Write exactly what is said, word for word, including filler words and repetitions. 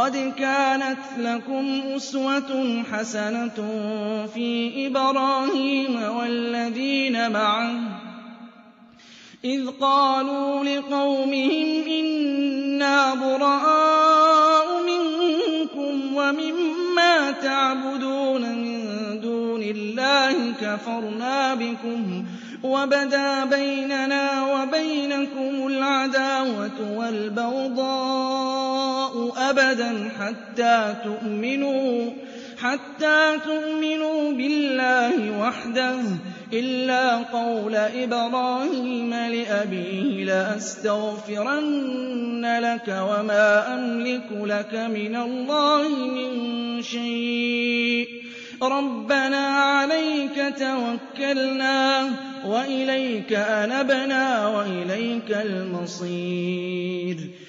قَدْ كَانَتْ لَكُمْ أُسْوَةٌ حَسَنَةٌ فِي إِبْرَاهِيمَ وَالَّذِينَ مَعَهُ إِذْ قَالُوا لِقَوْمِهِمْ إِنَّا بُرَآءُ مِنكُمْ وَمِمَّا تَعْبُدُونَ مِن دُونِ اللَّهِ كَفَرْنَا بِكُمْ وَبَدَا بَيْنَنَا وَبَيْنَكُمُ الْعَدَاوَةُ وَالْبَغْضَاءُ أَبَدًا حَتَّىٰ تُؤْمِنُوا حَتَّىٰ تُؤْمِنُوا بِاللَّهِ وَحْدَهُ إِلَّا قَوْلَ إِبْرَاهِيمَ لِأَبِيهِ لَأَسْتَغْفِرَنَّ لَكَ وَمَا أَمْلِكُ لَكَ مِنَ اللَّهِ مِن شَيْءٍ رَبَّنَا عَلَيْكَ تَوَكَّلْنَا وَإِلَيْكَ أَنَبْنَا وَإِلَيْكَ الْمَصِيرُ